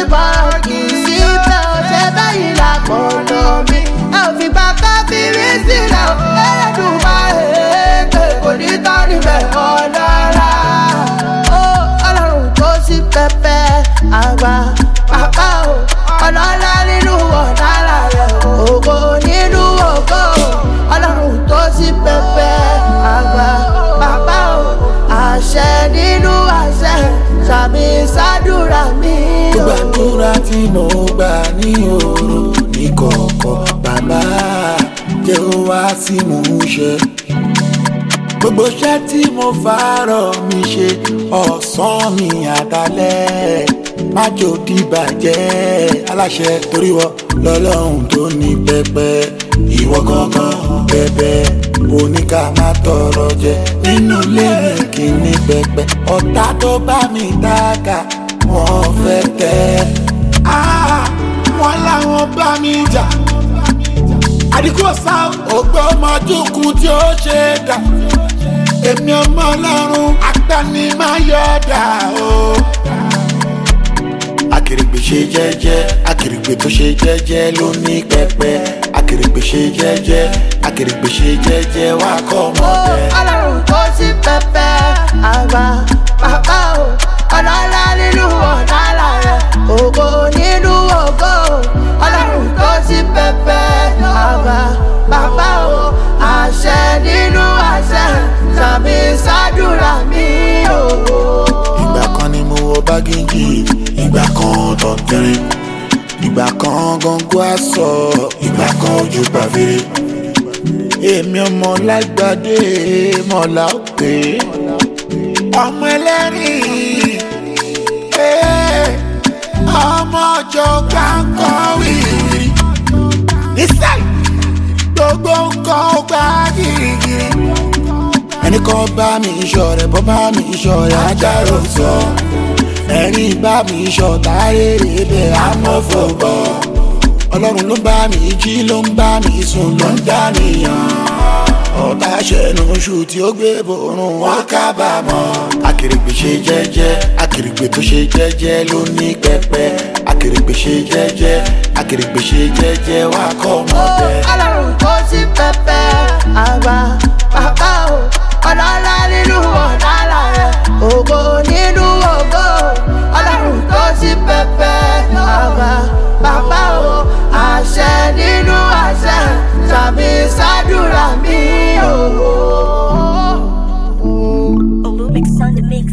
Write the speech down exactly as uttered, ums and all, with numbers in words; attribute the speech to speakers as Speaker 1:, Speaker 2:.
Speaker 1: bọ̀rọ̀ kì í sí bẹ́ẹ̀ ò ṣe bẹ́yìn làkọ̀ọ́nà mi ẹ ò fi gbà ká fi rí sílẹ̀ ò ẹlẹ́dùn máa èké kò ní tán níbẹ̀ ọ̀dára. ó ọlọ́run tó sí pẹpẹ àgbà bàbá o ọlọ́lá nínú ọ̀dára rẹ̀ ògo nínú ògo ọlọ́run tó sí pẹpẹ àgbà bàbá o àṣẹ nínú àṣẹ sàmì sádùrà mi o.
Speaker 2: gbàdúrà tí mo gbà ní òru ní kọ̀ọ̀kọ̀ bàbá jẹ́ ó wá sí mò ń ṣe. gbogbo iṣẹ́ tí mo fàárọ̀ mi ṣe ọ̀sán mi àtàlẹ́ má jò dìbàjẹ́ aláṣẹ torí wọ lọ́lọ́run tó ní pẹpẹ ìwọ gangan bẹbẹ oníkà má tọrọ jẹ nínú ilé mi kì í ní pẹpẹ ọ̀tá tó bá mi dáka wọ́n fẹ́ tẹ́ wọ́n láwọn bá mi jà àdìkú ọ̀sá ògbó ọmọdúnkún tí ó ṣe dà èmi ọmọ ọlọ́run agbani máa yọ̀ dà o. Akèrègbè ṣe jẹ́jẹ́ akèrègbè tó ṣe jẹ́jẹ́ ló ní pẹpẹ akèrègbè ṣe jẹ́jẹ́ akèrègbè ṣe jẹ́jẹ́ wá kọ́ ọmọdé.
Speaker 1: ọlọ́run tó sí pẹpẹ àgbà bàbá o ọlọ́lá nínú ọ̀dára rẹ̀ ògo nínú ògo ọlọ́run tó sí pẹpẹ àgbà bàbá o àṣẹ nínú àṣẹ sàmì sádùrà mi o.
Speaker 2: ìgbà kan ni mo wọ bágéjì ìgbà kan tọ̀tẹ̀rẹ̀ ìgbà kan gọ́ngọ́ aṣọ ìgbà kan ojú pàfẹ́rẹ́ èmi ọmọ lágbàdé mọ̀lá òkè ọmọ ẹlẹ́rìn ọmọ ọjọ́ kankan wìrì nísàlẹ̀ gbogbo nǹkan ó gbá gírígírí ẹnì kan bá mi ìṣọ̀rẹ́ bọ́ bá mi ìṣọ̀rẹ́ ajáró sọ ẹni bá mi ṣọ̀tá rere bẹ́ẹ̀ amọ́fọ̀bọ̀ ọlọ́run ló bá mi jí ló ń bá mi sùn ló ń dánìyàn ọ̀tá ṣẹ̀nu oṣù tí ó gbé borun wọn kábàámọ̀. akèrègbè ṣe jẹ́jẹ́ akèrègbè tó ṣe jẹ́jẹ́ ló ní pẹpẹ akèrègbè ṣe jẹ́jẹ́ akèrègbè ṣe jẹ́jẹ́ wá kọ́ ọmọdé.
Speaker 1: ọlọ́run tó sí pẹpẹ àgbà bàbá o ọlọ́lá nínú ọ̀dára rẹ̀ ògo nínú ògo ọlọ́run tó sí pẹpẹ àgbà bàbá o àṣẹ nínú àṣẹ sàmì sádùrà mi o.
Speaker 3: Olumix on the mix.